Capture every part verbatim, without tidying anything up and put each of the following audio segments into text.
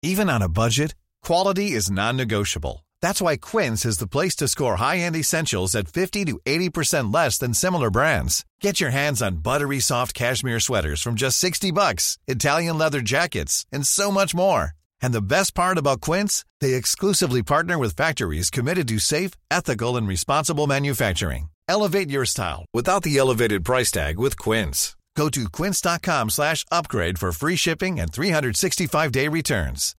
Even on a budget, quality is non-negotiable. That's why Quince is the place to score high-end essentials at fifty to eighty percent less than similar brands. Get your hands on buttery soft cashmere sweaters from just sixty bucks, Italian leather jackets, and so much more. And the best part about Quince, they exclusively partner with factories committed to safe, ethical, and responsible manufacturing. Elevate your style without the elevated price tag with Quince. Go to quince.com slash upgrade for free shipping and three sixty-five day returns.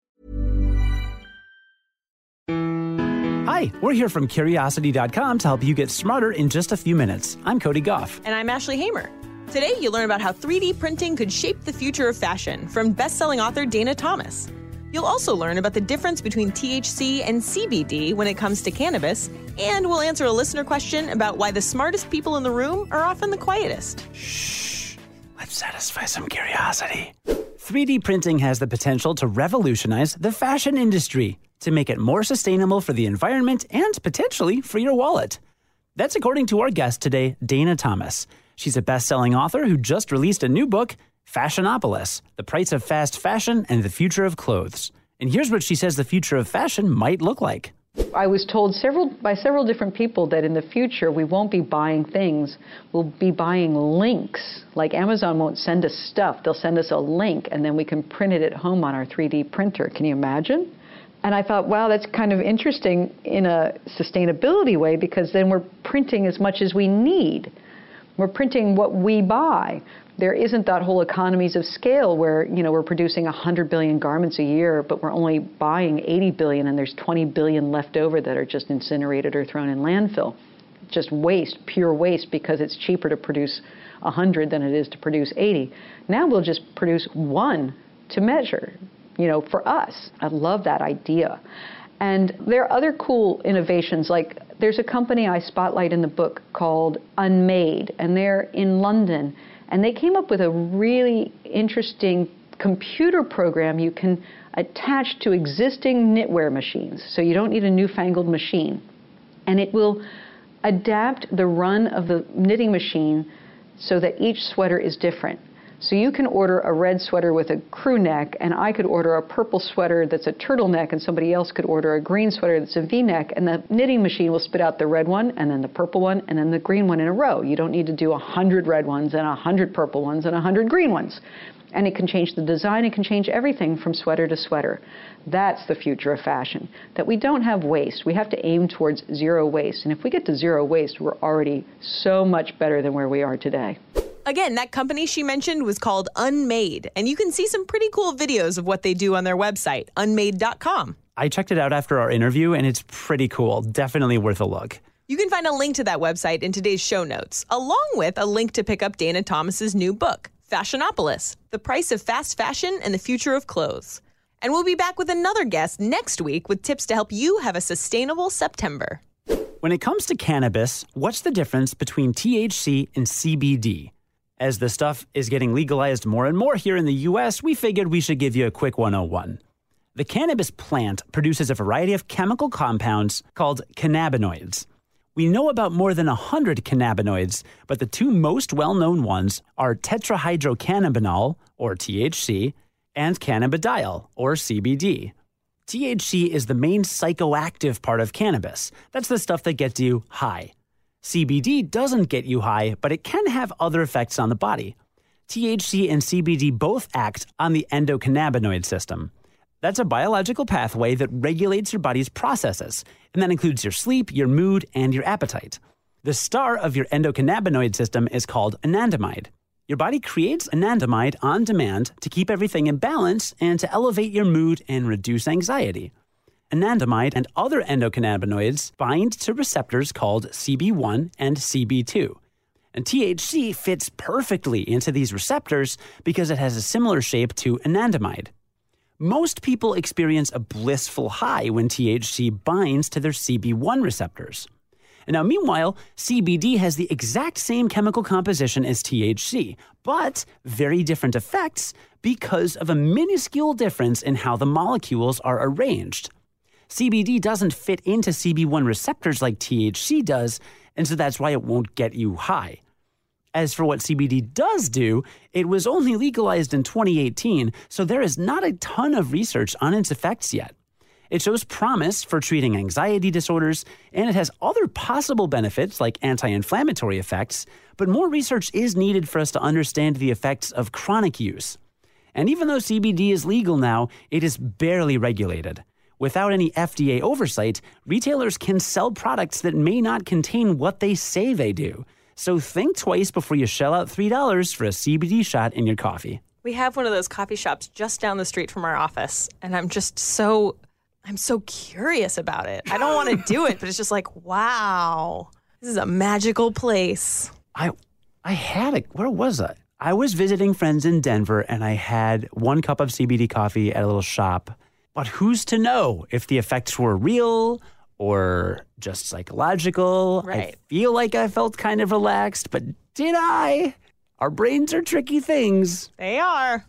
Hi, we're here from Curiosity dot com to help you get smarter in just a few minutes. I'm Cody Goff. And I'm Ashley Hamer. Today, you'll learn about how three D printing could shape the future of fashion from best-selling author Dana Thomas. You'll also learn about the difference between T H C and C B D when it comes to cannabis, and we'll answer a listener question about why the smartest people in the room are often the quietest. Shh, let's satisfy some curiosity. three D printing has the potential to revolutionize the fashion industry, to make it more sustainable for the environment and potentially for your wallet. That's according to our guest today, Dana Thomas. She's a best-selling author who just released a new book, Fashionopolis, The Price of Fast Fashion and the Future of Clothes. And here's what she says the future of fashion might look like. I was told several by several different people that in the future we won't be buying things, we'll be buying links. Like Amazon won't send us stuff, they'll send us a link and then we can print it at home on our three D printer. Can you imagine? And I thought, wow, that's kind of interesting in a sustainability way because then we're printing as much as we need. We're printing what we buy. There isn't that whole economies of scale where, you know, we're producing one hundred billion garments a year, but we're only buying eighty billion and there's twenty billion left over that are just incinerated or thrown in landfill. Just waste, pure waste, because it's cheaper to produce one hundred than it is to produce eighty. Now we'll just produce one to measure, you know, for us. I love that idea. And there are other cool innovations, like there's a company I spotlight in the book called Unmade, and they're in London. And they came up with a really interesting computer program you can attach to existing knitwear machines. So you don't need a newfangled machine. And it will adapt the run of the knitting machine so that each sweater is different. So you can order a red sweater with a crew neck, and I could order a purple sweater that's a turtleneck, and somebody else could order a green sweater that's a V-neck, and the knitting machine will spit out the red one, and then the purple one, and then the green one in a row. You don't need to do one hundred red ones, and one hundred purple ones, and one hundred green ones. And it can change the design, it can change everything from sweater to sweater. That's the future of fashion, that we don't have waste. We have to aim towards zero waste. And if we get to zero waste, we're already so much better than where we are today. Again, that company she mentioned was called Unmade, and you can see some pretty cool videos of what they do on their website, unmade dot com. I checked it out after our interview, and it's pretty cool. Definitely worth a look. You can find a link to that website in today's show notes, along with a link to pick up Dana Thomas's new book, Fashionopolis, The Price of Fast Fashion and the Future of Clothes. And we'll be back with another guest next week with tips to help you have a sustainable September. When it comes to cannabis, what's the difference between T H C and C B D? As the stuff is getting legalized more and more here in the U S, we figured we should give you a quick one oh one. The cannabis plant produces a variety of chemical compounds called cannabinoids. We know about more than one hundred cannabinoids, but the two most well-known ones are tetrahydrocannabinol, or T H C, and cannabidiol, or C B D. T H C is the main psychoactive part of cannabis. That's the stuff that gets you high. C B D doesn't get you high, but it can have other effects on the body. T H C and C B D both act on the endocannabinoid system. That's a biological pathway that regulates your body's processes, and that includes your sleep, your mood, and your appetite. The star of your endocannabinoid system is called anandamide. Your body creates anandamide on demand to keep everything in balance and to elevate your mood and reduce anxiety. Anandamide and other endocannabinoids bind to receptors called C B one and C B two. And T H C fits perfectly into these receptors because it has a similar shape to anandamide. Most people experience a blissful high when T H C binds to their C B one receptors. And now, meanwhile, C B D has the exact same chemical composition as T H C, but very different effects because of a minuscule difference in how the molecules are arranged. C B D doesn't fit into C B one receptors like T H C does, and so that's why it won't get you high. As for what C B D does do, it was only legalized in twenty eighteen, so there is not a ton of research on its effects yet. It shows promise for treating anxiety disorders, and it has other possible benefits like anti-inflammatory effects, but more research is needed for us to understand the effects of chronic use. And even though C B D is legal now, it is barely regulated. Without any F D A oversight, retailers can sell products that may not contain what they say they do. So think twice before you shell out three dollars for a C B D shot in your coffee. We have one of those coffee shops just down the street from our office, and I'm just so, I'm so curious about it. I don't want to do it, but it's just like, wow, this is a magical place. I I had it. Where was I? I was visiting friends in Denver, and I had one cup of C B D coffee at a little shop. But who's to know if the effects were real or just psychological? Right. I feel like I felt kind of relaxed, but did I? Our brains are tricky things. They are.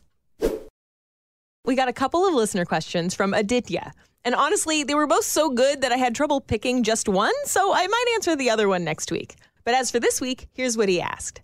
We got a couple of listener questions from Aditya. And honestly, they were both so good that I had trouble picking just one, so I might answer the other one next week. But as for this week, here's what he asked.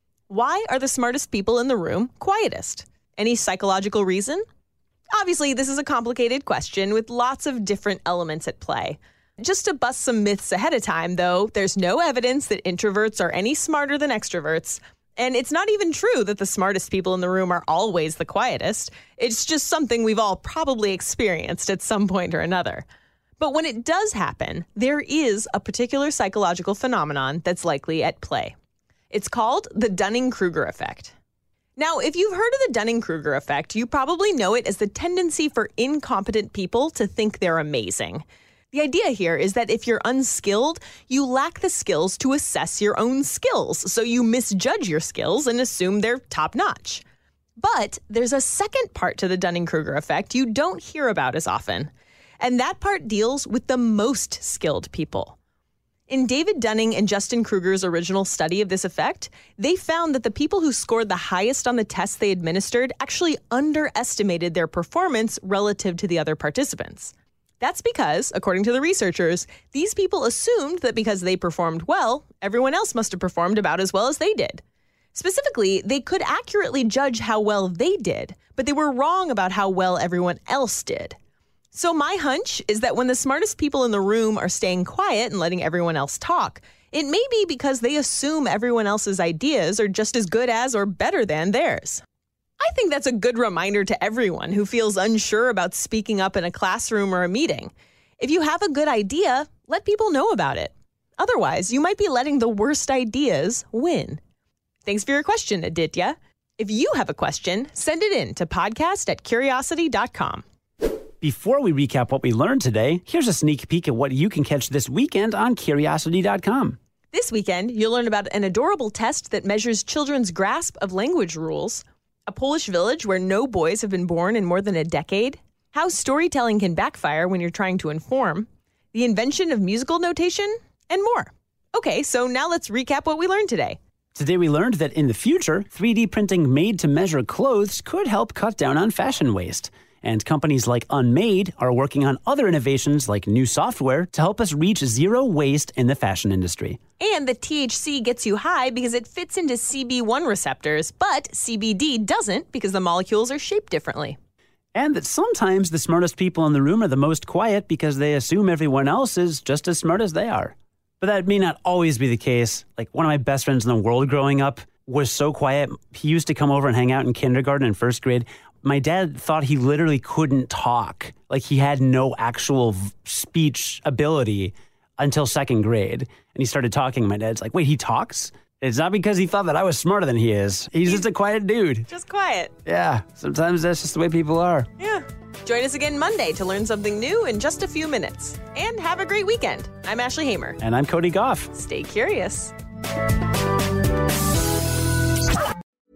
Why are the smartest people in the room quietest? Any psychological reason? Obviously, this is a complicated question with lots of different elements at play. Just to bust some myths ahead of time, though, there's no evidence that introverts are any smarter than extroverts. And it's not even true that the smartest people in the room are always the quietest. It's just something we've all probably experienced at some point or another. But when it does happen, there is a particular psychological phenomenon that's likely at play. It's called the Dunning-Kruger effect. Now, if you've heard of the Dunning-Kruger effect, you probably know it as the tendency for incompetent people to think they're amazing. The idea here is that if you're unskilled, you lack the skills to assess your own skills, so you misjudge your skills and assume they're top-notch. But there's a second part to the Dunning-Kruger effect you don't hear about as often, and that part deals with the most skilled people. In David Dunning and Justin Kruger's original study of this effect, they found that the people who scored the highest on the tests they administered actually underestimated their performance relative to the other participants. That's because, according to the researchers, these people assumed that because they performed well, everyone else must have performed about as well as they did. Specifically, they could accurately judge how well they did, but they were wrong about how well everyone else did. So my hunch is that when the smartest people in the room are staying quiet and letting everyone else talk, it may be because they assume everyone else's ideas are just as good as or better than theirs. I think that's a good reminder to everyone who feels unsure about speaking up in a classroom or a meeting. If you have a good idea, let people know about it. Otherwise, you might be letting the worst ideas win. Thanks for your question, Aditya. If you have a question, send it in to podcast at curiosity dot com. Before we recap what we learned today, here's a sneak peek at what you can catch this weekend on curiosity dot com. This weekend, you'll learn about an adorable test that measures children's grasp of language rules, a Polish village where no boys have been born in more than a decade, how storytelling can backfire when you're trying to inform, the invention of musical notation, and more. Okay, so now let's recap what we learned today. Today we learned that in the future, three D printing made-to-measure clothes could help cut down on fashion waste. And companies like Unmade are working on other innovations like new software to help us reach zero waste in the fashion industry. And the T H C gets you high because it fits into C B one receptors, but C B D doesn't because the molecules are shaped differently. And that sometimes the smartest people in the room are the most quiet because they assume everyone else is just as smart as they are. But that may not always be the case. Like one of my best friends in the world growing up was so quiet. He used to come over and hang out in kindergarten and first grade. My dad thought he literally couldn't talk. Like he had no actual v- speech ability until second grade. And he started talking. My dad's like, wait, he talks? It's not because he thought that I was smarter than he is. He's, He's just a quiet dude. Just quiet. Yeah. Sometimes that's just the way people are. Yeah. Join us again Monday to learn something new in just a few minutes. And have a great weekend. I'm Ashley Hamer. And I'm Cody Goff. Stay curious.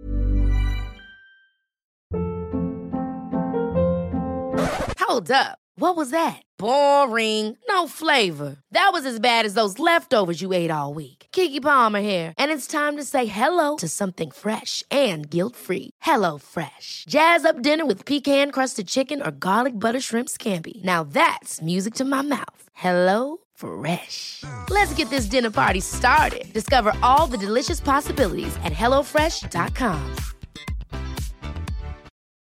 Hold up. What was that? Boring. No flavor. That was as bad as those leftovers you ate all week. Keke Palmer here, and it's time to say hello to something fresh and guilt-free. Hello Fresh. Jazz up dinner with pecan-crusted chicken or garlic butter shrimp scampi. Now that's music to my mouth. Hello Fresh. Let's get this dinner party started. Discover all the delicious possibilities at hello fresh dot com.